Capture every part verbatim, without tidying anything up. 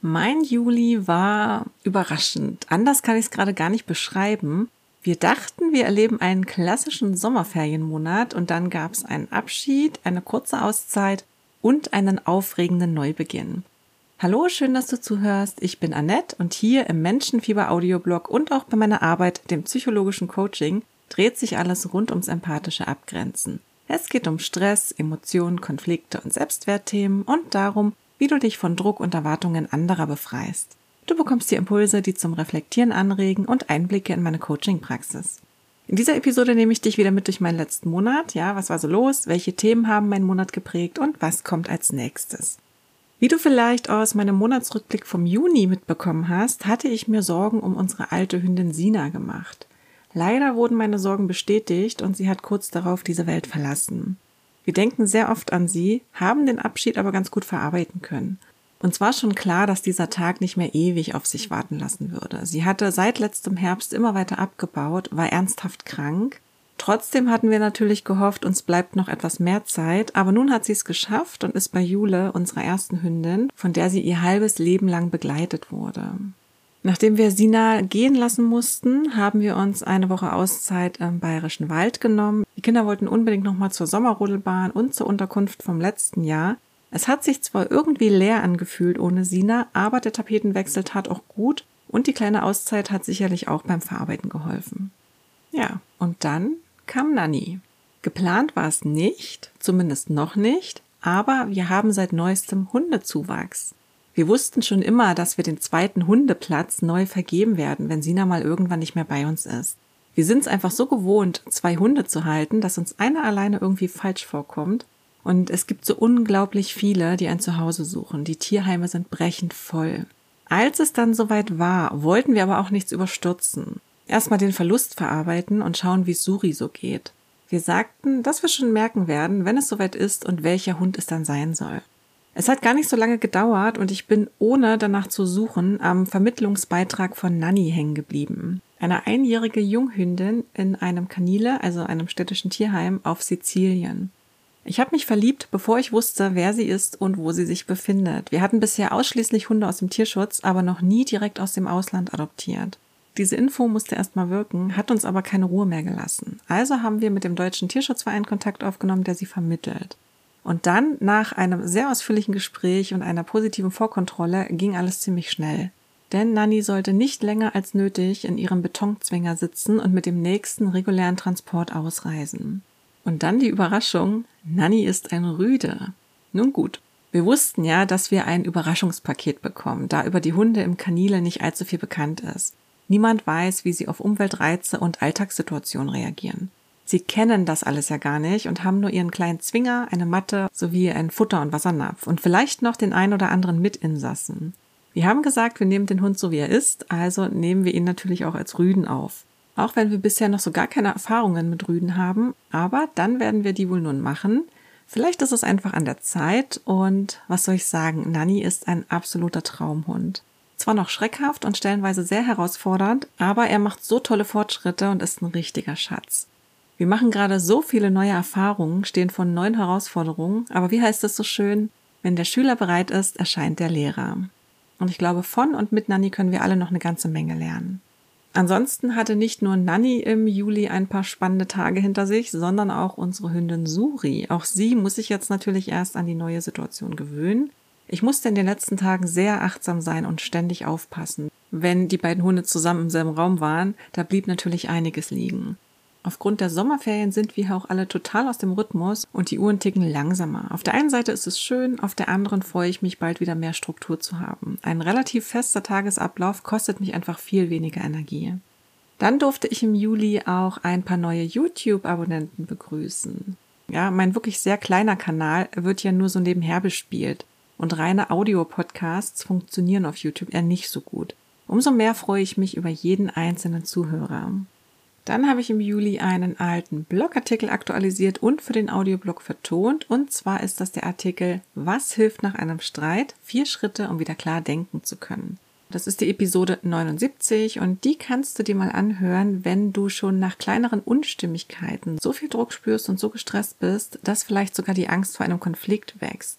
Mein Juli war überraschend. Anders kann ich es gerade gar nicht beschreiben. Wir dachten, wir erleben einen klassischen Sommerferienmonat und dann gab es einen Abschied, eine kurze Auszeit und einen aufregenden Neubeginn. Hallo, schön, dass du zuhörst. Ich bin Annette und hier im Menschenfieber-Audioblog und auch bei meiner Arbeit, dem psychologischen Coaching, dreht sich alles rund ums empathische Abgrenzen. Es geht um Stress, Emotionen, Konflikte und Selbstwertthemen und darum, wie du dich von Druck und Erwartungen anderer befreist. Du bekommst hier Impulse, die zum Reflektieren anregen und Einblicke in meine Coaching-Praxis. In dieser Episode nehme ich dich wieder mit durch meinen letzten Monat. Ja, was war so los? Welche Themen haben meinen Monat geprägt und was kommt als nächstes? Wie du vielleicht aus meinem Monatsrückblick vom Juni mitbekommen hast, hatte ich mir Sorgen um unsere alte Hündin Sina gemacht. Leider wurden meine Sorgen bestätigt und sie hat kurz darauf diese Welt verlassen. Wir denken sehr oft an sie, haben den Abschied aber ganz gut verarbeiten können. Uns war schon klar, dass dieser Tag nicht mehr ewig auf sich warten lassen würde. Sie hatte seit letztem Herbst immer weiter abgebaut, war ernsthaft krank. Trotzdem hatten wir natürlich gehofft, uns bleibt noch etwas mehr Zeit, aber nun hat sie es geschafft und ist bei Jule, unserer ersten Hündin, von der sie ihr halbes Leben lang begleitet wurde. Nachdem wir Sina gehen lassen mussten, haben wir uns eine Woche Auszeit im Bayerischen Wald genommen. Die Kinder wollten unbedingt nochmal zur Sommerrodelbahn und zur Unterkunft vom letzten Jahr. Es hat sich zwar irgendwie leer angefühlt ohne Sina, aber der Tapetenwechsel tat auch gut und die kleine Auszeit hat sicherlich auch beim Verarbeiten geholfen. Ja, und dann kam Nanny. Geplant war es nicht, zumindest noch nicht, aber wir haben seit neuestem Hundezuwachs. Wir wussten schon immer, dass wir den zweiten Hundeplatz neu vergeben werden, wenn Sina mal irgendwann nicht mehr bei uns ist. Wir sind es einfach so gewohnt, zwei Hunde zu halten, dass uns einer alleine irgendwie falsch vorkommt. Und es gibt so unglaublich viele, die ein Zuhause suchen. Die Tierheime sind brechend voll. Als es dann soweit war, wollten wir aber auch nichts überstürzen. Erstmal den Verlust verarbeiten und schauen, wie es Suri so geht. Wir sagten, dass wir schon merken werden, wenn es soweit ist und welcher Hund es dann sein soll. Es hat gar nicht so lange gedauert und ich bin, ohne danach zu suchen, am Vermittlungsbeitrag von Nanny hängen geblieben. Eine einjährige Junghündin in einem Kanile, also einem städtischen Tierheim, auf Sizilien. Ich habe mich verliebt, bevor ich wusste, wer sie ist und wo sie sich befindet. Wir hatten bisher ausschließlich Hunde aus dem Tierschutz, aber noch nie direkt aus dem Ausland adoptiert. Diese Info musste erstmal wirken, hat uns aber keine Ruhe mehr gelassen. Also haben wir mit dem Deutschen Tierschutzverein Kontakt aufgenommen, der sie vermittelt. Und dann, nach einem sehr ausführlichen Gespräch und einer positiven Vorkontrolle, ging alles ziemlich schnell. Denn Nanny sollte nicht länger als nötig in ihrem Betonzwinger sitzen und mit dem nächsten regulären Transport ausreisen. Und dann die Überraschung, Nanny ist ein Rüde. Nun gut, wir wussten ja, dass wir ein Überraschungspaket bekommen, da über die Hunde im Kanile nicht allzu viel bekannt ist. Niemand weiß, wie sie auf Umweltreize und Alltagssituationen reagieren. Sie kennen das alles ja gar nicht und haben nur ihren kleinen Zwinger, eine Matte sowie ein Futter- und Wassernapf und vielleicht noch den ein oder anderen Mitinsassen. Wir haben gesagt, wir nehmen den Hund so wie er ist, also nehmen wir ihn natürlich auch als Rüden auf. Auch wenn wir bisher noch so gar keine Erfahrungen mit Rüden haben, aber dann werden wir die wohl nun machen. Vielleicht ist es einfach an der Zeit und was soll ich sagen, Nanny ist ein absoluter Traumhund. Zwar noch schreckhaft und stellenweise sehr herausfordernd, aber er macht so tolle Fortschritte und ist ein richtiger Schatz. Wir machen gerade so viele neue Erfahrungen, stehen vor neuen Herausforderungen, aber wie heißt es so schön, wenn der Schüler bereit ist, erscheint der Lehrer. Und ich glaube, von und mit Nanny können wir alle noch eine ganze Menge lernen. Ansonsten hatte nicht nur Nanny im Juli ein paar spannende Tage hinter sich, sondern auch unsere Hündin Suri. Auch sie muss sich jetzt natürlich erst an die neue Situation gewöhnen. Ich musste in den letzten Tagen sehr achtsam sein und ständig aufpassen. Wenn die beiden Hunde zusammen im selben Raum waren, da blieb natürlich einiges liegen. Aufgrund der Sommerferien sind wir auch alle total aus dem Rhythmus und die Uhren ticken langsamer. Auf der einen Seite ist es schön, auf der anderen freue ich mich, bald wieder mehr Struktur zu haben. Ein relativ fester Tagesablauf kostet mich einfach viel weniger Energie. Dann durfte ich im Juli auch ein paar neue YouTube-Abonnenten begrüßen. Ja, mein wirklich sehr kleiner Kanal wird ja nur so nebenher bespielt und reine Audio-Podcasts funktionieren auf YouTube eher nicht so gut. Umso mehr freue ich mich über jeden einzelnen Zuhörer. Dann habe ich im Juli einen alten Blogartikel aktualisiert und für den Audioblog vertont. Und zwar ist das der Artikel „Was hilft nach einem Streit? Vier Schritte, um wieder klar denken zu können". Das ist die Episode neunundsiebzig und die kannst du dir mal anhören, wenn du schon nach kleineren Unstimmigkeiten so viel Druck spürst und so gestresst bist, dass vielleicht sogar die Angst vor einem Konflikt wächst.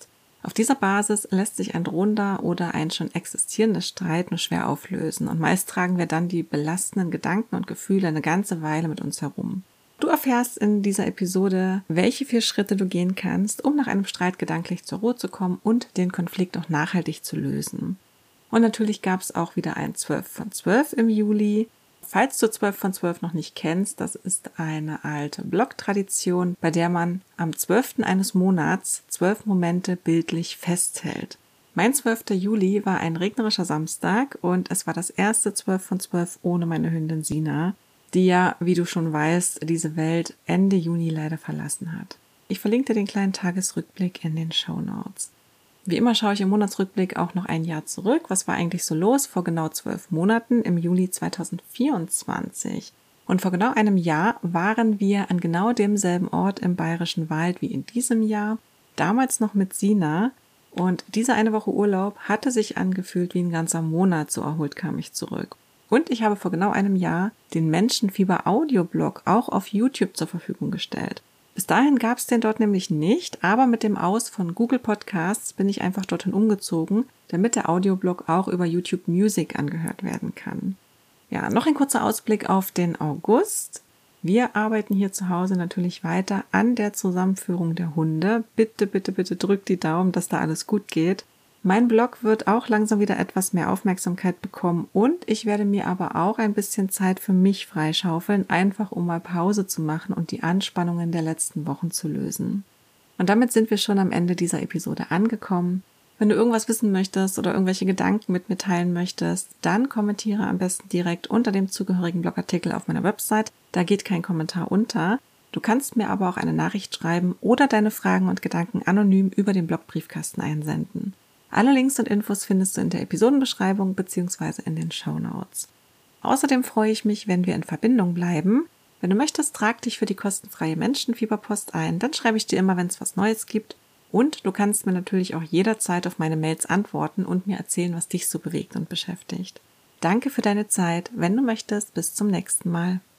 Auf dieser Basis lässt sich ein drohender oder ein schon existierender Streit nur schwer auflösen und meist tragen wir dann die belastenden Gedanken und Gefühle eine ganze Weile mit uns herum. Du erfährst in dieser Episode, welche vier Schritte du gehen kannst, um nach einem Streit gedanklich zur Ruhe zu kommen und den Konflikt auch nachhaltig zu lösen. Und natürlich gab es auch wieder ein zwölf von zwölf im Juli. Falls du zwölf von zwölf noch nicht kennst, das ist eine alte Blog-Tradition, bei der man am zwölften eines Monats zwölf Momente bildlich festhält. Mein zwölfter Juli war ein regnerischer Samstag und es war das erste zwölf von zwölf ohne meine Hündin Sina, die ja, wie du schon weißt, diese Welt Ende Juni leider verlassen hat. Ich verlinke dir den kleinen Tagesrückblick in den Shownotes. Wie immer schaue ich im Monatsrückblick auch noch ein Jahr zurück. Was war eigentlich so los vor genau zwölf Monaten im Juli zweitausendvierundzwanzig? Und vor genau einem Jahr waren wir an genau demselben Ort im Bayerischen Wald wie in diesem Jahr, damals noch mit Sina. Und diese eine Woche Urlaub hatte sich angefühlt wie ein ganzer Monat, so erholt kam ich zurück. Und ich habe vor genau einem Jahr den Menschenfieber-Audioblog auch auf YouTube zur Verfügung gestellt. Bis dahin gab es den dort nämlich nicht, aber mit dem Aus von Google Podcasts bin ich einfach dorthin umgezogen, damit der Audioblog auch über YouTube Music angehört werden kann. Ja, noch ein kurzer Ausblick auf den August. Wir arbeiten hier zu Hause natürlich weiter an der Zusammenführung der Hunde. Bitte, bitte, bitte drückt die Daumen, dass da alles gut geht. Mein Blog wird auch langsam wieder etwas mehr Aufmerksamkeit bekommen und ich werde mir aber auch ein bisschen Zeit für mich freischaufeln, einfach um mal Pause zu machen und die Anspannungen der letzten Wochen zu lösen. Und damit sind wir schon am Ende dieser Episode angekommen. Wenn du irgendwas wissen möchtest oder irgendwelche Gedanken mit mir teilen möchtest, dann kommentiere am besten direkt unter dem zugehörigen Blogartikel auf meiner Website. Da geht kein Kommentar unter. Du kannst mir aber auch eine Nachricht schreiben oder deine Fragen und Gedanken anonym über den Blogbriefkasten einsenden. Alle Links und Infos findest du in der Episodenbeschreibung bzw. in den Shownotes. Außerdem freue ich mich, wenn wir in Verbindung bleiben. Wenn du möchtest, trag dich für die kostenfreie Menschenfieberpost ein, dann schreibe ich dir immer, wenn es was Neues gibt. Und du kannst mir natürlich auch jederzeit auf meine Mails antworten und mir erzählen, was dich so bewegt und beschäftigt. Danke für deine Zeit. Wenn du möchtest, bis zum nächsten Mal.